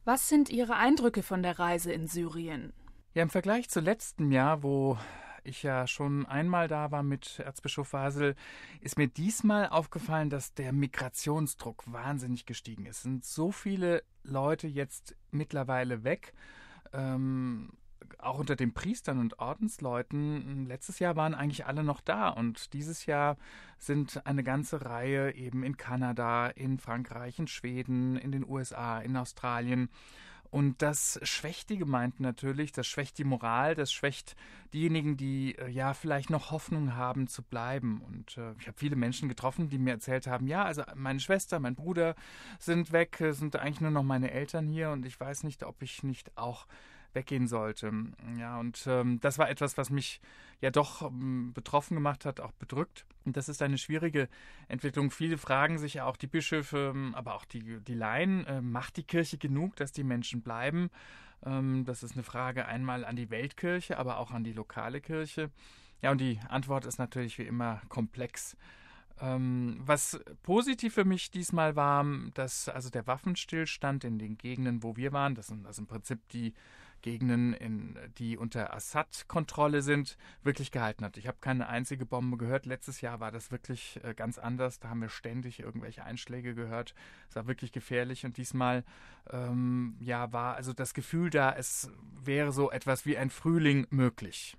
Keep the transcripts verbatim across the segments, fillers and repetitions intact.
Was sind Ihre Eindrücke von der Reise in Syrien? Ja, im Vergleich zu letztem Jahr, wo ich ja schon einmal da war mit Erzbischof Wasel, ist mir diesmal aufgefallen, dass der Migrationsdruck wahnsinnig gestiegen ist. Es sind so viele Leute jetzt mittlerweile weg, ähm, auch unter den Priestern und Ordensleuten. Letztes Jahr waren eigentlich alle noch da und dieses Jahr sind eine ganze Reihe eben in Kanada, in Frankreich, in Schweden, in den U S A, in Australien. Und das schwächt die Gemeinden natürlich, das schwächt die Moral, das schwächt diejenigen, die äh, ja vielleicht noch Hoffnung haben zu bleiben. Und äh, ich habe viele Menschen getroffen, die mir erzählt haben, ja, also meine Schwester, mein Bruder sind weg, äh, sind eigentlich nur noch meine Eltern hier und ich weiß nicht, ob ich nicht auch weggehen sollte. Ja, und ähm, das war etwas, was mich ja doch ähm, betroffen gemacht hat, auch bedrückt. Und das ist eine schwierige Entwicklung. Viele fragen sich ja auch, die Bischöfe, aber auch die, die Laien, äh, macht die Kirche genug, dass die Menschen bleiben? Ähm, das ist eine Frage einmal an die Weltkirche, aber auch an die lokale Kirche. Ja, und die Antwort ist natürlich wie immer komplex. Ähm, was positiv für mich diesmal war, dass also der Waffenstillstand in den Gegenden, wo wir waren, das sind also im Prinzip die Gegenden, in, die unter Assad-Kontrolle sind, wirklich gehalten hat. Ich habe keine einzige Bombe gehört. Letztes Jahr war das wirklich äh, ganz anders. Da haben wir ständig irgendwelche Einschläge gehört. Es war wirklich gefährlich. Und diesmal ähm, ja, war also das Gefühl da, es wäre so etwas wie ein Frühling möglich.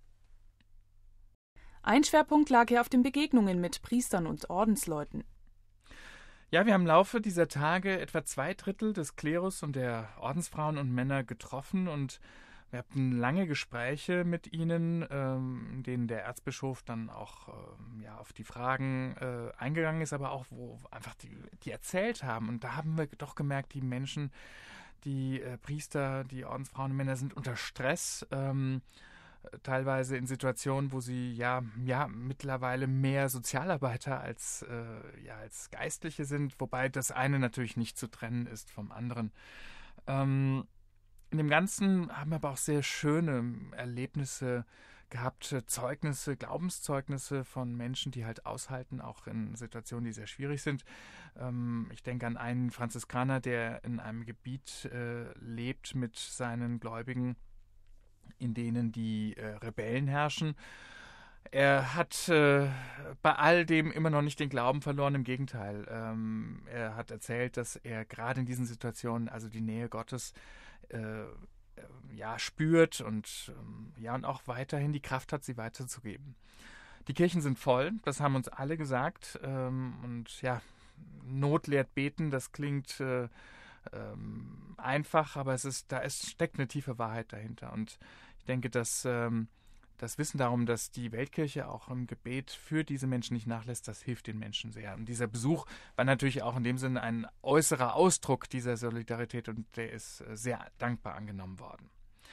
Ein Schwerpunkt lag ja auf den Begegnungen mit Priestern und Ordensleuten. Ja, wir haben im Laufe dieser Tage etwa zwei Drittel des Klerus und der Ordensfrauen und Männer getroffen und wir hatten lange Gespräche mit ihnen, ähm, in denen der Erzbischof dann auch ähm, ja, auf die Fragen äh, eingegangen ist, aber auch, wo einfach die, die erzählt haben. Und da haben wir doch gemerkt, die Menschen, die äh, Priester, die Ordensfrauen und Männer sind unter Stress, ähm, teilweise in Situationen, wo sie ja, ja mittlerweile mehr Sozialarbeiter als, äh, ja, als Geistliche sind, wobei das eine natürlich nicht zu trennen ist vom anderen. Ähm, in dem Ganzen haben wir aber auch sehr schöne Erlebnisse gehabt, Zeugnisse, Glaubenszeugnisse von Menschen, die halt aushalten, auch in Situationen, die sehr schwierig sind. Ähm, ich denke an einen Franziskaner, der in einem Gebiet äh, lebt mit seinen Gläubigen, in denen die äh, Rebellen herrschen. Er hat äh, bei all dem immer noch nicht den Glauben verloren, im Gegenteil. Ähm, er hat erzählt, dass er gerade in diesen Situationen also die Nähe Gottes äh, äh, ja, spürt und, ähm, ja, und auch weiterhin die Kraft hat, sie weiterzugeben. Die Kirchen sind voll, das haben uns alle gesagt. Ähm, und ja, Not lehrt beten, das klingt äh, ähm, einfach, aber es ist, da ist, steckt eine tiefe Wahrheit dahinter. Und ich denke, dass ähm, das Wissen darum, dass die Weltkirche auch im Gebet für diese Menschen nicht nachlässt, das hilft den Menschen sehr. Und dieser Besuch war natürlich auch in dem Sinne ein äußerer Ausdruck dieser Solidarität und der ist sehr dankbar angenommen worden.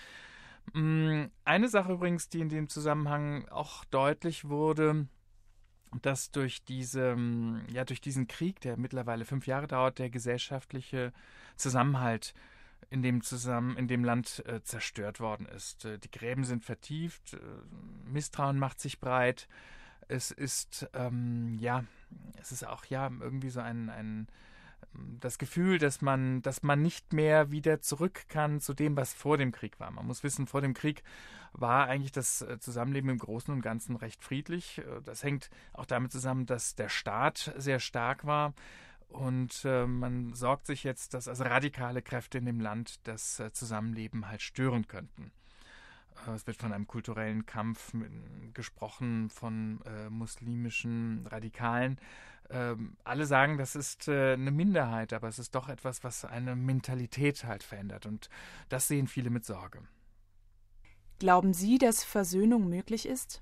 Eine Sache übrigens, die in dem Zusammenhang auch deutlich wurde, dass durch diese, ja, durch diesen Krieg, der mittlerweile fünf Jahre dauert, der gesellschaftliche Zusammenhalt in dem, zusammen, in dem Land äh, zerstört worden ist. Äh, die Gräben sind vertieft, äh, Misstrauen macht sich breit. Es ist, ähm, ja, es ist auch, ja, irgendwie so ein, ein das Gefühl, dass man, dass man nicht mehr wieder zurück kann zu dem, was vor dem Krieg war. Man muss wissen, vor dem Krieg war eigentlich das Zusammenleben im Großen und Ganzen recht friedlich. Das hängt auch damit zusammen, dass der Staat sehr stark war. Und äh, man sorgt sich jetzt, dass also radikale Kräfte in dem Land das äh, Zusammenleben halt stören könnten. Äh, es wird von einem kulturellen Kampf mit, gesprochen, von äh, muslimischen Radikalen. Äh, alle sagen, das ist äh, eine Minderheit, aber es ist doch etwas, was eine Mentalität halt verändert. Und das sehen viele mit Sorge. Glauben Sie, dass Versöhnung möglich ist?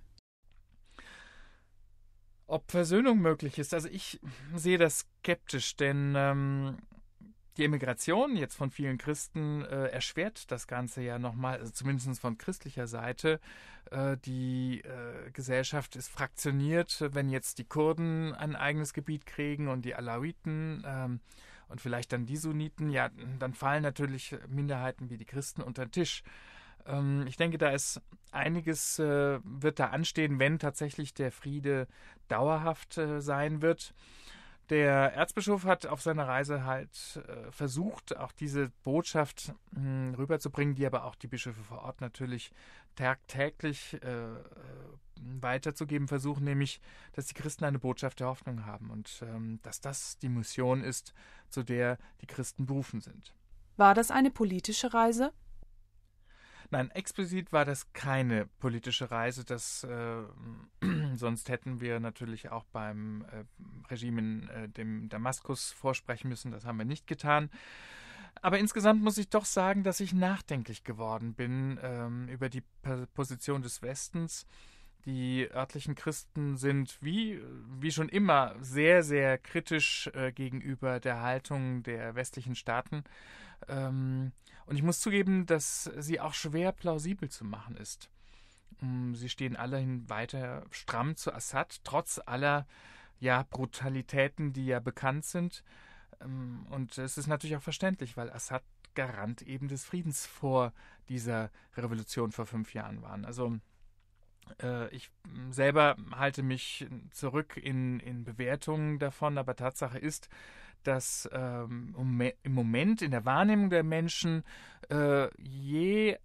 Ob Versöhnung möglich ist, also ich sehe das skeptisch, denn ähm, die Emigration jetzt von vielen Christen äh, erschwert das Ganze ja nochmal, also zumindest von christlicher Seite. Äh, die äh, Gesellschaft ist fraktioniert, wenn jetzt die Kurden ein eigenes Gebiet kriegen und die Alawiten ähm, und vielleicht dann die Sunniten, ja, dann fallen natürlich Minderheiten wie die Christen unter den Tisch. Ich denke, da ist einiges, äh, wird da anstehen, wenn tatsächlich der Friede dauerhaft äh, sein wird. Der Erzbischof hat auf seiner Reise halt äh, versucht, auch diese Botschaft mh, rüberzubringen, die aber auch die Bischöfe vor Ort natürlich tagtäglich äh, weiterzugeben versuchen, nämlich, dass die Christen eine Botschaft der Hoffnung haben und ähm, dass das die Mission ist, zu der die Christen berufen sind. War das eine politische Reise? Nein, explizit war das keine politische Reise. Das äh, sonst hätten wir natürlich auch beim äh, Regime in äh, dem Damaskus vorsprechen müssen. Das haben wir nicht getan. Aber insgesamt muss ich doch sagen, dass ich nachdenklich geworden bin ähm, über die P- Position des Westens. Die örtlichen Christen sind wie, wie schon immer sehr, sehr kritisch äh, gegenüber der Haltung der westlichen Staaten. Ähm, und ich muss zugeben, dass sie auch schwer plausibel zu machen ist. Ähm, sie stehen alle weiter stramm zu Assad, trotz aller ja, Brutalitäten, die ja bekannt sind. Ähm, und es ist natürlich auch verständlich, weil Assad Garant eben des Friedens vor dieser Revolution vor fünf Jahren waren. Also ich selber halte mich zurück in, in Bewertungen davon, aber Tatsache ist, dass ähm, im Moment in der Wahrnehmung der Menschen äh, je,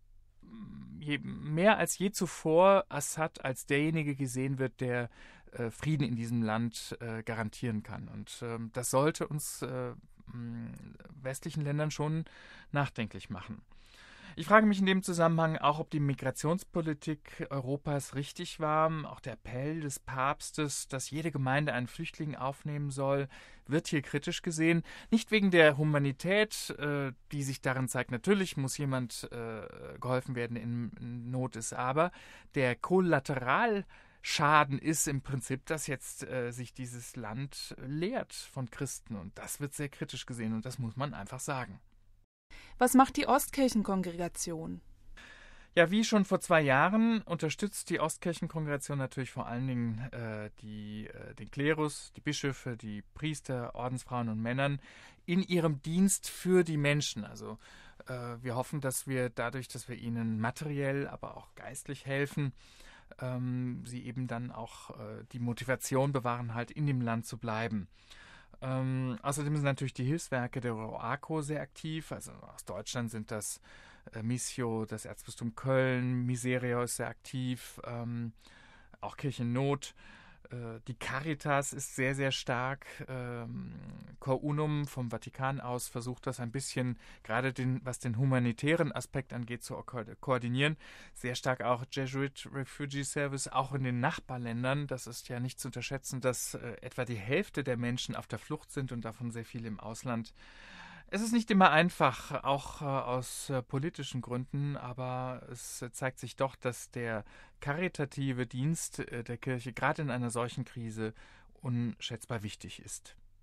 je mehr als je zuvor Assad als derjenige gesehen wird, der äh, Frieden in diesem Land äh, garantieren kann. Und ähm, das sollte uns äh, westlichen Ländern schon nachdenklich machen. Ich frage mich in dem Zusammenhang auch, ob die Migrationspolitik Europas richtig war. Auch der Appell des Papstes, dass jede Gemeinde einen Flüchtling aufnehmen soll, wird hier kritisch gesehen. Nicht wegen der Humanität, äh, die sich darin zeigt. Natürlich muss jemand äh, geholfen werden, in Not ist. Aber der Kollateralschaden ist im Prinzip, dass jetzt äh, sich dieses Land leert von Christen. Und das wird sehr kritisch gesehen. Und das muss man einfach sagen. Was macht die Ostkirchenkongregation? Ja, wie schon vor zwei Jahren unterstützt die Ostkirchenkongregation natürlich vor allen Dingen äh, die, äh, den Klerus, die Bischöfe, die Priester, Ordensfrauen und Männern in ihrem Dienst für die Menschen. Also äh, wir hoffen, dass wir dadurch, dass wir ihnen materiell, aber auch geistlich helfen, ähm, sie eben dann auch äh, die Motivation bewahren, halt in dem Land zu bleiben. Ähm, außerdem sind natürlich die Hilfswerke der ROACO sehr aktiv. Also aus Deutschland sind das äh, Missio, das Erzbistum Köln, Miserio ist sehr aktiv, ähm, auch Kirche in Not. Äh, die Caritas ist sehr, sehr stark. Ähm, Cor Unum vom Vatikan aus versucht das ein bisschen, gerade den, was den humanitären Aspekt angeht, zu ko- koordinieren. Sehr stark auch Jesuit Refugee Service, auch in den Nachbarländern. Das ist ja nicht zu unterschätzen, dass äh, etwa die Hälfte der Menschen auf der Flucht sind und davon sehr viele im Ausland. Es ist nicht immer einfach, auch äh, aus äh, politischen Gründen, aber es äh, zeigt sich doch, dass der karitative Dienst äh, der Kirche gerade in einer solchen Krise unschätzbar wichtig ist.